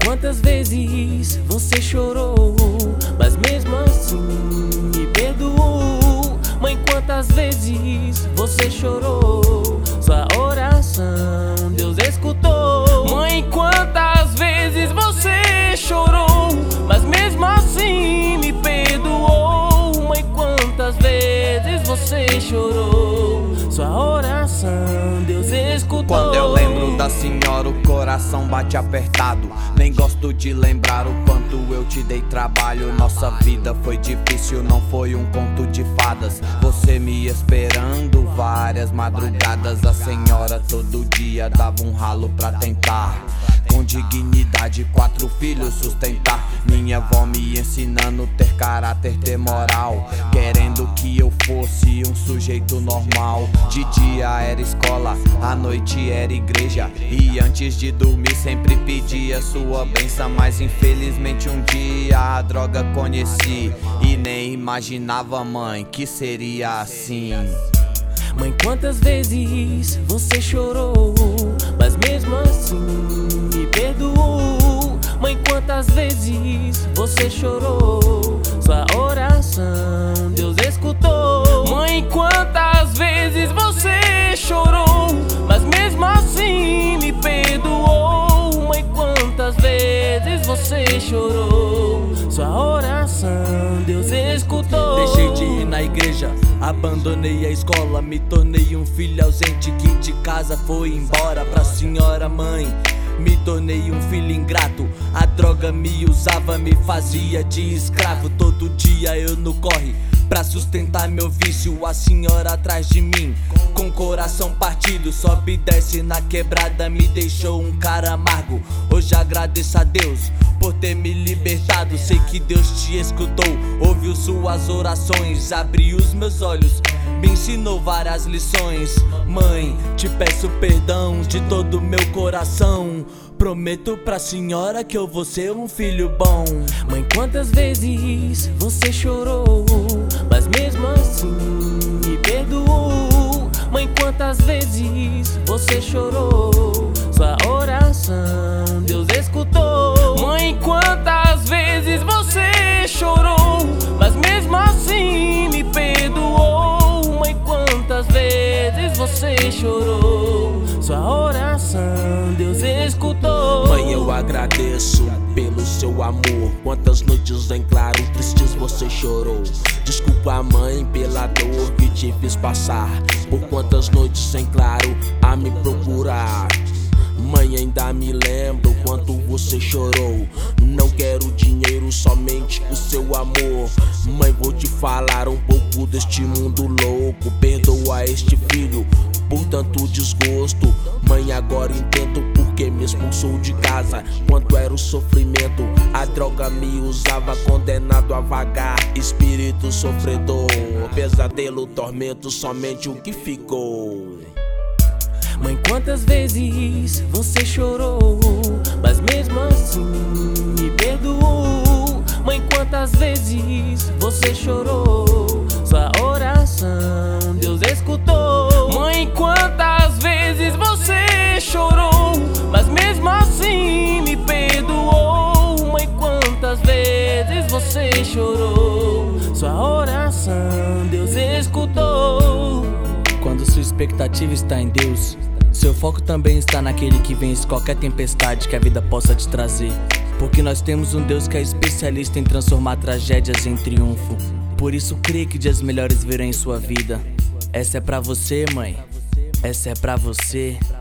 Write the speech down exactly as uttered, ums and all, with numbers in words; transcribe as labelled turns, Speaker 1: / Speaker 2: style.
Speaker 1: quantas vezes você chorou, mas mesmo assim me perdoou. Mãe, quantas vezes você chorou, sua oração Deus escutou. Mãe, quantas vezes você chorou, mas mesmo assim me perdoou. Mãe, quantas vezes você chorou, sua oração Deus escutou.
Speaker 2: Quando eu lembro da senhora, o coração bate apertado. Nem gosto de lembrar o quanto eu te dei trabalho. Nossa vida foi difícil, não foi um conto de fadas. Você me esperando várias madrugadas. A senhora todo dia dava um ralo pra tentar com dignidade quatro filhos sustentar. Minha avó me ensinando ter caráter, ter moral, querendo que eu fosse um sujeito normal. De dia era escola, à noite era igreja, e antes de dormir sempre pedia sua bênção. Mas infelizmente um dia a droga conheci, e nem imaginava, mãe, que seria assim.
Speaker 1: Mãe, quantas vezes você chorou, mas mesmo assim me perdoou. Mãe, quantas vezes você chorou, sua oração Deus escutou. Mãe, quantas vezes você chorou, mas mesmo assim me perdoou. Mãe, quantas vezes você chorou, sua oração Deus escutou.
Speaker 3: Deixei de ir na igreja, abandonei a escola, me tornei um filho ausente que de casa foi embora pra senhora mãe. Me tornei um filho ingrato, a droga me usava, me fazia de escravo. Todo dia eu no corre pra sustentar meu vício, a senhora atrás de mim com coração partido, sobe e desce na quebrada, me deixou um cara amargo. Hoje agradeço a Deus por ter me libertado, sei que Deus te escutou, ouviu suas orações, abriu os meus olhos, me ensinou várias lições. Mãe, te peço perdão de todo meu coração, prometo pra senhora que eu vou ser um filho bom.
Speaker 1: Mãe, quantas vezes você chorou, mas mesmo assim me perdoou. Mãe, quantas vezes você chorou, sua oração Deus escutou. Mãe, quantas vezes você chorou, mas mesmo assim me perdoou. Mãe, quantas vezes você chorou, sua oração Deus escutou.
Speaker 4: Mãe, eu agradeço pelo seu amor. Quantas noites em claro, tristes você chorou. Desculpa, mãe, pela dor que te fiz passar. Por quantas noites em claro a me procurar. Mãe, ainda me lembro quanto você chorou. Não quero dinheiro, somente o seu amor. Mãe, vou te falar um pouco deste mundo louco. Perdoa este filho por tanto desgosto. Mãe, agora entendo porque me expulsou de casa. Quanto era o sofrimento, a droga me usava, condenado a vagar. Espírito sofredor, pesadelo, tormento, somente o que ficou.
Speaker 1: Mãe, quantas vezes você chorou, mas mesmo assim me perdoou. Mãe, quantas vezes você chorou, sua oração Deus escutou. Mãe, quantas vezes você chorou, mas mesmo assim me perdoou. Mãe, quantas vezes você chorou, sua oração Deus escutou.
Speaker 3: Quando sua expectativa está em Deus, seu foco também está naquele que vence qualquer tempestade que a vida possa te trazer. Porque nós temos um Deus que é especialista em transformar tragédias em triunfo. Por isso crê que dias melhores virão em sua vida. Essa é pra você, mãe. Essa é pra você.